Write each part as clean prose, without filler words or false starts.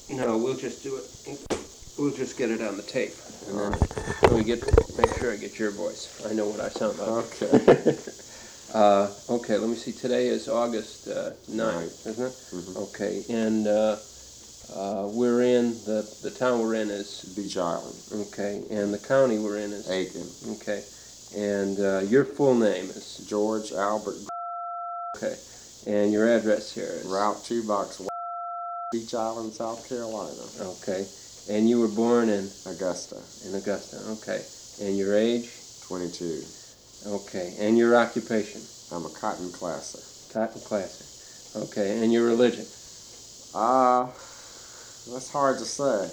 No, we'll just do it. We'll just get it on the tape, and then we make sure I get your voice. I know what I sound like. Okay. Okay, let me see. Today is August 9th, isn't it? Mm-hmm. Okay, and we're in, the town we're in is... Beach Island. Okay, and the county we're in is... Aiken. Okay, and your full name is... George Albert. Okay, and your address here is... Route 2, Box 1, Beach Island, South Carolina. Okay, and you were born in... Augusta. In Augusta, okay. And your age? 22. Okay, and your occupation? I'm a cotton classer. Cotton classer. Okay, and your religion? That's hard to say.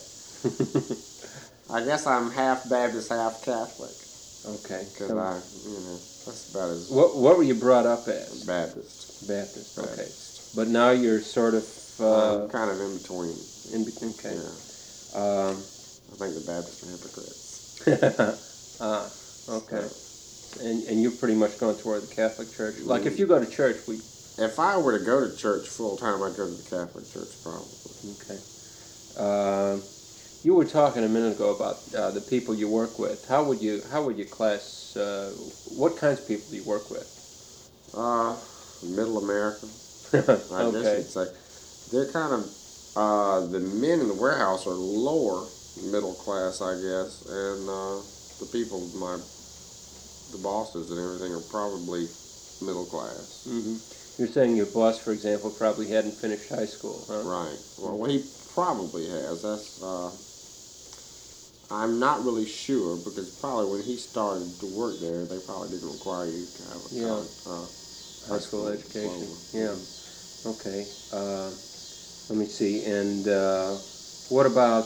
I guess I'm half Baptist, half Catholic. Okay. Because that's about as... What were you brought up as? Baptist. Baptist, okay. Baptist. But now you're sort of... kind of in between. Okay. Yeah. I think the Baptists are hypocrites. Okay. So, and you've pretty much gone toward the Catholic Church. Like, if you go to church, if I were to go to church full time, I'd go to the Catholic Church probably. Okay. You were talking a minute ago about the people you work with. How would you class? What kinds of people do you work with? Middle America. I Okay. guess you'd say they're kind of the men in the warehouse are lower middle class, I guess, and the people, the bosses and everything, are probably middle class. Mm-hmm. You're saying your boss, for example, probably hadn't finished high school, huh? Right. Well, he probably has. That's I'm not really sure, because probably when he started to work there, they probably didn't require you to have a high school education. diploma. Yeah. Okay. Let me see. And what about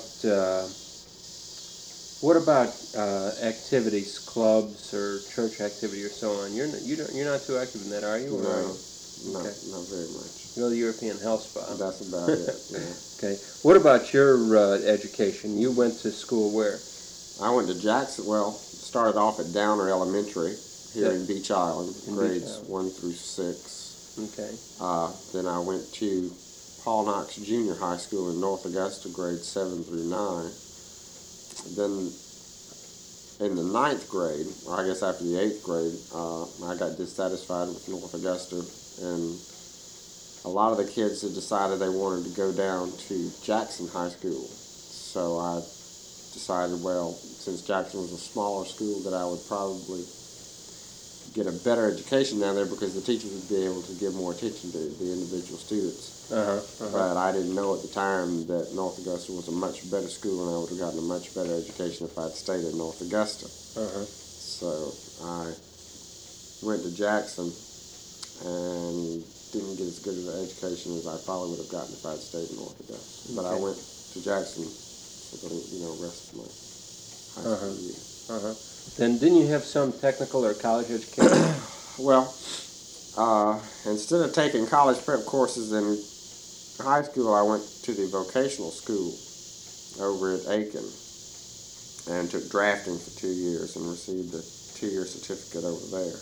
activities, clubs, or church activity, or so on? You're not too active in that, are you? No, Okay. not very much. You're the European health spa. That's about it. Yeah. Okay. What about your education? You went to school where? I went to Jackson. Well, started off at Downer Elementary here in Beach Island, grades 1 through 6. Okay. Then I went to Paul Knox Junior High School in North Augusta, grades 7 through 9. Then in the 9th grade, or I guess after the 8th grade, I got dissatisfied with North Augusta, and a lot of the kids had decided they wanted to go down to Jackson High School. So I decided, well, since Jackson was a smaller school, that I would probably get a better education down there, because the teachers would be able to give more attention to the individual students. But I didn't know at the time that North Augusta was a much better school, and I would have gotten a much better education if I'd stayed at North Augusta. So I went to Jackson and didn't get as good of an education as I probably would have gotten if I'd stayed in North Augusta. But I went to Jackson for the rest of my high school year. Then didn't you have some technical or college education? Well, instead of taking college prep courses in high school, I went to the vocational school over at Aiken and took drafting for 2 years and received a 2-year certificate over there.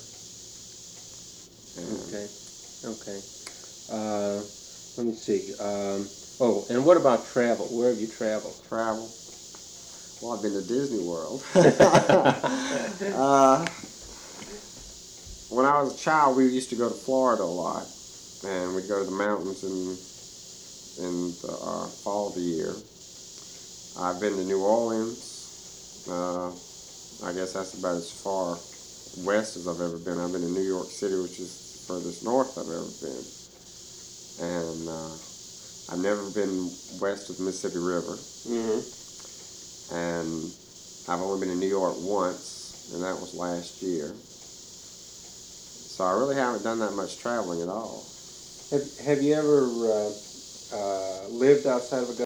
And Okay. Let me see. And what about travel? Where have you traveled? Travel? Well, I've been to Disney World. When I was a child, we used to go to Florida a lot, and we'd go to the mountains in the fall of the year. I've been to New Orleans. I guess that's about as far west as I've ever been. I've been to New York City, which is the furthest north I've ever been. And I've never been west of the Mississippi River. And I've only been to New York once, and that was last year. So I really haven't done that much traveling at all. Have you ever lived outside of Augusta?